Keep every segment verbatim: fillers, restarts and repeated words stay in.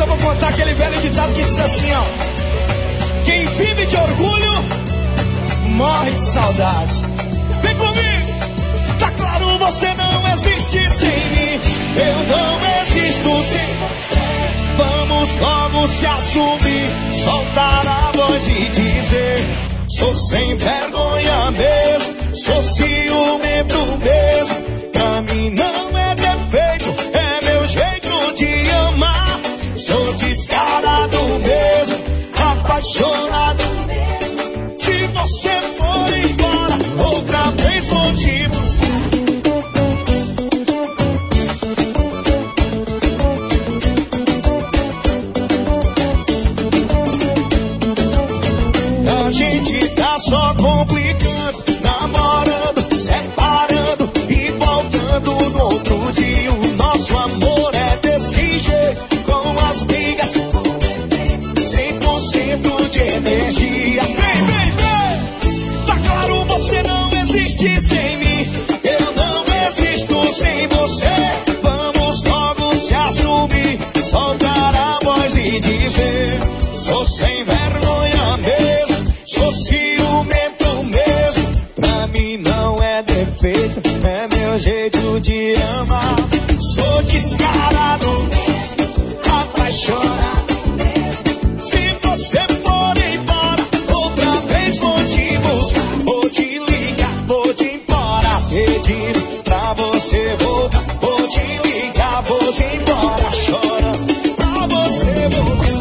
vou contar aquele velho ditado que diz assim, ó: quem vive de orgulho morre de saudade. Vem comigo! Tá claro, você não existe sem mim. Eu não existo sem você. Vamos logo se assumir, soltar a voz e dizer: sou sem vergonha mesmo, sou ciumento mesmo. Pra mim não é defeito, é meu jeito de amar. Sou descarado mesmo, apaixonado mesmo. Se você for embora, outra vez vou te buscar. A gente tá só complicando, namorando, separando e voltando no outro dia. O nosso amor é desse jeito, com as brigas, cem por cento de energia. Vem, vem, vem! Tá claro, você não existe sem mim. Eu não existo sem você. Vamos logo se assumir, soltar a voz e dizer: sou sem vergonha mesmo, sou ciumento mesmo. Pra mim não é defeito, é meu jeito de amar. Sou descarado, apaixonado. Se você for embora, outra vez vou te buscar. Vou te ligar, vou te embora, pedindo pra você voltar. Vou te ligar, vou te embora, chorando pra você voltar.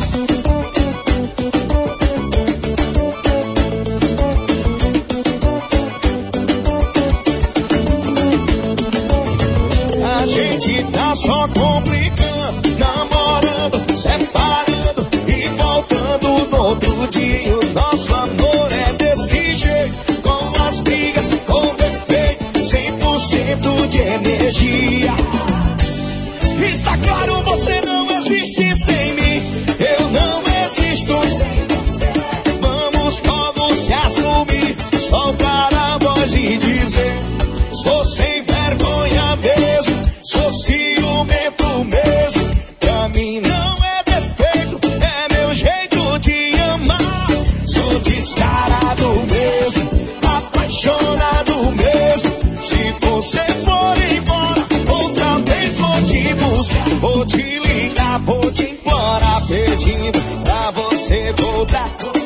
A gente tá só complicando, namorando, separando e voltando no outro dia. O nosso amor é desse jeito, com as brigas, com defeito, cem por cento de energia. E tá claro, você não existe sem mim. Eu não existo sem você. Vamos logo se assumir, soltar a voz e dizer: sou sem vergonha mesmo, sou ciumento mesmo. Pra mim não é defeito, é meu jeito de amar. Sou descarado mesmo, apaixonado mesmo. Se você for embora, outra vez vou te buscar. Vou te ligar, vou te implorar, pedindo pra você voltar.